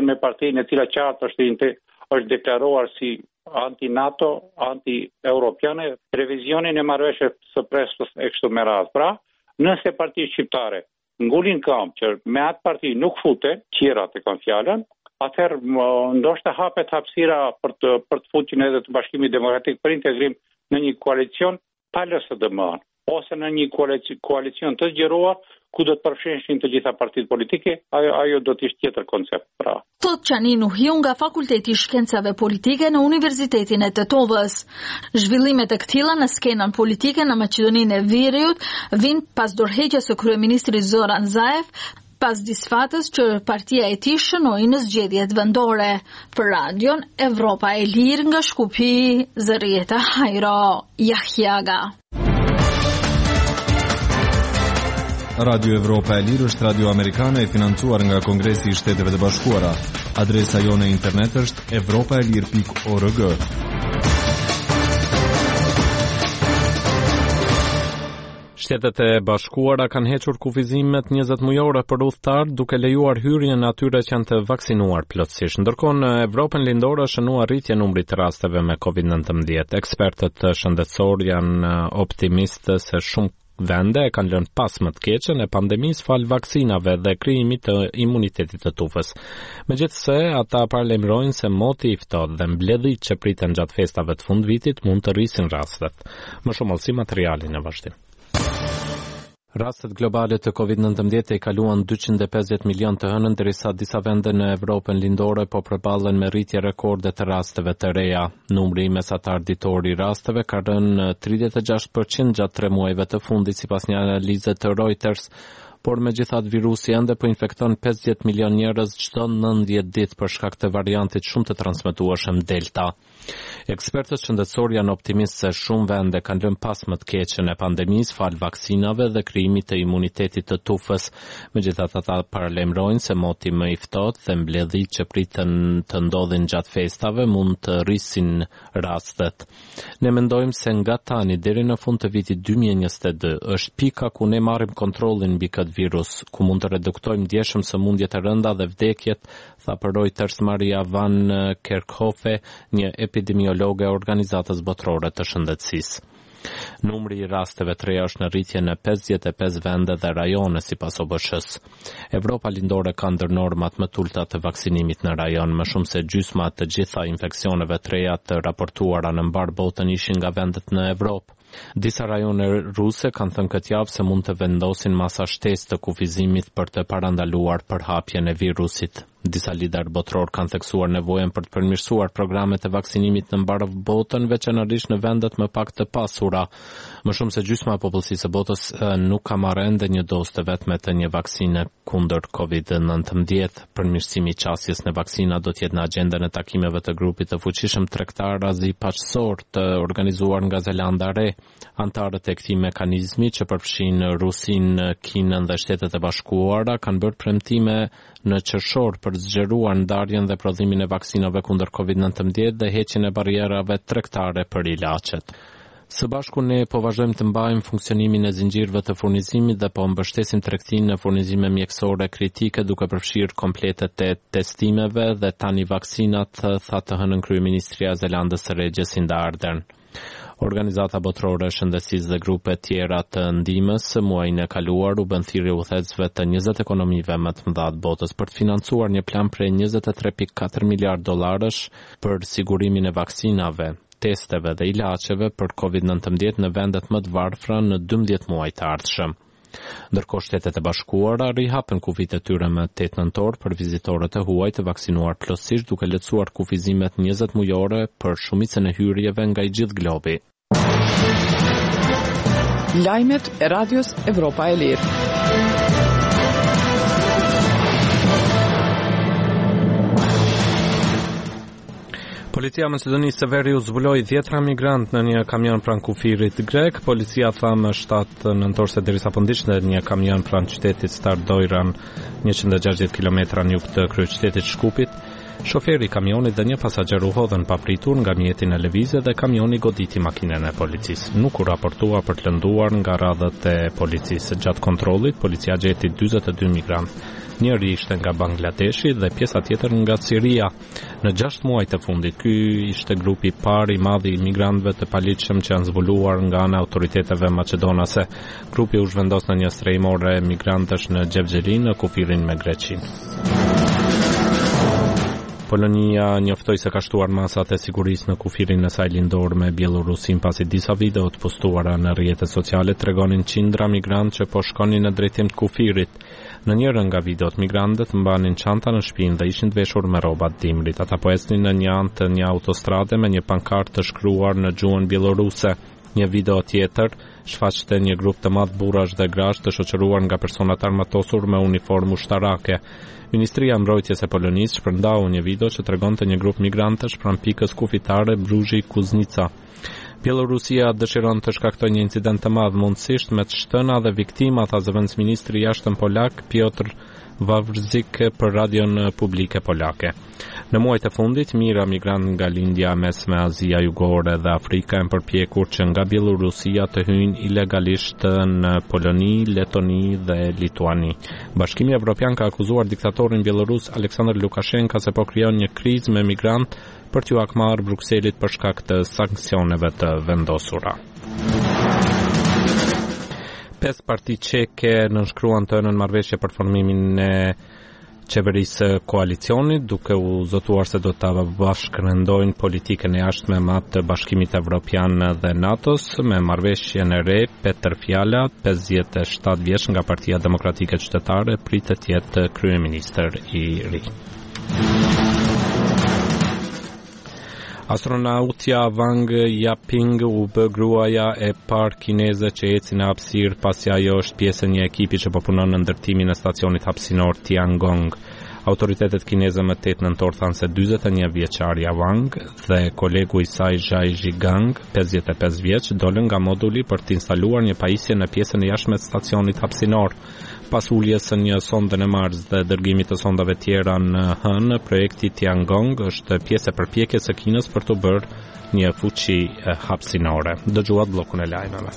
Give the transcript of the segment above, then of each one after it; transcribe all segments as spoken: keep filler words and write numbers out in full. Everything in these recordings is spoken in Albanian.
lidhjen me partinë e cila qartë është është deklaruar si anti-NATO, anti-europiane, revizionin e marrëveshjes së Preshës e kështu me radhë. Pra, nëse partitë shqiptare ngulin këmbë që me atë parti nuk futen, qierat e kanë fjalën, atëherë ndoshta hapet hapësira për të për të futur edhe të Bashkimit Demokratik për integrim në një koalicion pa L S D M-n, ose në një koalicion të zgjeruar ku do të përfshihen të gjitha partitë politike, ajo, ajo do të ishte tjetër koncept. Pra. Thot Qaninu Hiu nga Fakulteti i Shkencave Politike në Universitetin e Tetovës. Zhvillimet e këtilla në skenën politike në Maqedoninë e Veriut vijnë pas dorëheqjes së kryeministrit Zoran Zaev, pas disfatës që partia e tij shënoi në zgjedhjet vendore. Për radion Evropa e Lirë nga Shkupi, Zërieta Hajro, Jahjaga. Radio Evropa e Lirë është radio amerikane e financuar nga Kongresi i Shteteve të Bashkuara. Adresa jone internet është evropaelir pikë org. Shtetet e Bashkuara kanë hequr kufizimet njëzet mujore për udhëtar duke lejuar hyrjen atyre që janë të vaksinuar plotësisht. Ndërkohë në Evropën lindore shënua rritje numrit të rasteve me covid nineteen. Ekspertët shëndetësor janë optimistë se shumë vende e kanë lënë pas më të keqen e pandemisë fal vaksinave dhe krijimit të imunitetit të tufës. Megjithëse, ata paralajmërojnë se moti i ftohtë dhe mbledhjet që priten gjatë festave të fundvitit mund të rrisin rastet. Më shumë olsi materiali në vazhdim. Rastet globale të covid nineteen i kaluan dyqind e pesëdhjetë milion të hënën, derisa disa vende në Evropën lindore po përballen me rritje rekorde të rasteve të reja. Numri mesatar ditor i rasteve ka rënë në tridhjetë e gjashtë përqind gjatë tre muajve të fundit sipas një analize të Reuters, por megjithatë virusi ende po infekton pesëdhjetë milion njerëz çdo nëntëdhjetë ditë për shkak të variantit shumë të transmetueshëm Delta. Ekspertët shëndetësor janë optimistë se shumë vende kanë lënë pas më të keqen e pandemisë fal vaksinave dhe krijimit të imunitetit të tufës. Megjithatë ata paralajmërojnë se moti më i ftohtë dhe mbledhjet që priten të ndodhin gjatë festave mund të rrisin rastet. Ne mendojmë se nga tani deri në fund të vitit dy mijë e njëzet e dy është pika ku ne marrim kontrollin mbi këtë virus, ku mund të reduktojmë ndjeshëm sëmundjet e rënda dhe vdekjet, tha për Reuters Maria van Kerkhofe, një epidemiologe e Organizatës Botërore të Shëndetësisë. Numri i rasteve të reja është në rritje në pesëdhjetë e pesë vende dhe rajone sipas O B S H-s. Evropa lindore ka ndër normat më të ulta të vaksinimit në rajon, më shumë se gjysma të gjitha infeksioneve të reja të raportuara në mbar botën ishin nga vendet në Evropë. Disa rajone ruse kanë thënë këtë javë se mund të vendosin masa shtesë të kufizimit për të parandaluar përhapjen e virusit. Disa lider botror kanë theksuar nevojën për të përmirësuar programet e vaksinimit në mbar botën, veçanërisht në vendet më pak të pasura. Më shumë se gjysma e popullsisë së botës nuk ka marrë ende një dozë të vetme të një vaksine kundër covid nineteen. Përmirësimi i qasjes në vaksina do të jetë në agjendën e takimeve të grupit të fuqishëm tregtar azipaqësor të organizuar nga Zelanda e Re. Antarët e këtij mekanizmi që përfshin Rusinë, Kinën dhe Shtetet e Bashkuara kanë bërë premtime në qershor për të zgjeruar ndarjen dhe prodhimin e vaksinave kundër covid nineteen dhe heqjen e barrierave tregtare për ilaçet. Së bashku ne po vazhdojmë të mbajmë funksionimin e zinxhirëve të furnizimit dhe po mbështesim tregtinë në furnizime mjekësore kritike duke përfshirë kompletet e testimeve dhe tani vaksinat, tha të hënën kryeministria e Zelandës së Re Jacinda Ardern. Organizata Botërore e Shëndetësisë dhe grupe tjera të ndihmës muajin e kaluar u bën thirrje udhëheqësve të njëzet ekonomive më të mëdha të botës për të financuar një plan prej njëzet e tre pikë katër miliard dollarësh për sigurimin e vaksinave, testeve dhe ilaçeve për covid nineteen në vendet më të varfra në dymbëdhjetë muaj të ardhshëm. Ndërkohë Shtetet e Bashkuara rihapën kufit e tyre më tetë nëntor për vizitorët e huaj të vaksinuar plotësisht duke lehtësuar kufizimet njëzet mujore për shumicën e hyrjeve nga i gjithë globi. Lajmet e Radios Evropa e Lirë. Policia e Maqedonisë së Veriut zbuloi dhjetra migrantë në një kamion pranë kufirit grek. Policia tha më shtatë nëntor se derisa po ndiqte një kamion pranë qytetit Stardoiran, njëqind e gjashtëdhjetë kilometra në jug të kryeqytetit Shkupit, shoferi i kamionit dhe një pasager u hodhën papritur nga mjeti në lëvizje dhe kamioni goditi makinën e policisë. Nuk u raportua për të lënduar nga radhët e policisë. Gjatë kontrollit, policia gjeti dyzet e dy migrantë Njëri ishte nga Bangladeshi dhe pjesa tjetër nga Siria. Në gjashtë muaj të fundit, ky ishte grupi i parë i madh i migrantëve të paligjshëm që janë zbuluar nga ana e autoriteteve maqedonase. Grupi u zhvendos në një strehimore migrantësh në Xhevxheli në kufirin me Greqinë. Polonia njoftoi se ka shtuar masat e sigurisë në kufirin e saj lindor me Bielorusin pasi disa video të postuara në rrjetet sociale tregonin qindra migrantë që po shkonin në drejtim të kufirit. Në njërin nga videot migrantët mbanin çanta në shpinë dhe ishin të veshur me rroba të dimrit. Ata po ecnin në një anë të një autostrade me një pankartë të shkruar në gjuhën bieloruse. Një video tjetër shfaqte një grup të madh burrash dhe grash të shoqëruar nga persona të armatosur me uniformë ushtarake. Ministria e Mbrojtjes e Polonisë shpërndau një video që tregonte një grup migrantësh pranë pikës kufitare Bruzhi Kuznica. Bielorusia dëshiron të shkaktojë një incident të madh mundësisht me të shtëna dhe viktima, tha zëvendësministri i jashtëm polak Piotr Wawrzyk për radion publike polake. Në muajt e fundit, mijëra migrantë nga lindja mesme, Azia Jugore dhe Afrika janë përpjekur që nga Bielorusia të hyjnë ilegalisht në Poloni, Letoni dhe Lituani. Bashkimi Evropian ka akuzuar diktatorin bielorus Aleksandr Lukashenko se po krijon një krizë me migrantë për t'u akmarrë Brukselit për shkak të sanksioneve të vendosura. Pesë parti çeke nënshkruan të ënën marrëveshje për formimin e qeverisë koalicionit, duke u zotuar se do ta bashkërendojnë politikën e jashtme me atë të Bashkimit Evropian dhe NATO-s. Me marrëveshjen e re, Petër Fjala, pesëdhjetë e shtatë vjeç nga Partia Demokratike Qytetare, pritet të jetë kryeministër i ri. Astronautja Wang Yaping u bë gruaja e parë kineze që eci në hapësirë pasi ajo është pjesë e një ekipi që po punon në ndërtimin e stacionit hapësinor Tiangong. Autoritetet kineze më tetë nëntor thanë se dyzet e një vjeçarja Wang dhe kolegu i saj Zhai Zhigang, pesëdhjetë e pesë vjeç, dolën nga moduli për të instaluar një pajisje në pjesën e jashtme të stacionit hapësinor. Pas uljes së një sonde në Mars dhe dërgimit të sondave tjera në hënë, projekti Tiangong është pjesë e përpjekjes së Kinës për të bërë një fuqi hapësinore. Dëgjuat bllokun e lajmeve.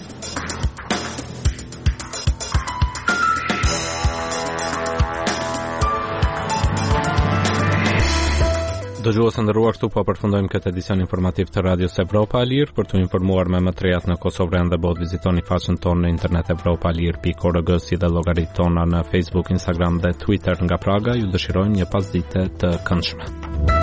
Dëgjues të nderuar, këtu po përfundojmë këtë edicion informativ të Radios Evropa e Lirë. Për të informuar me më të rejat në Kosovë dhe botë, vizitoni faqen tonë në internet evropa lir pikë org, si dhe llogaritë tona në Facebook, Instagram dhe Twitter nga Praga. Ju dëshirojmë një pasdite të këndshme.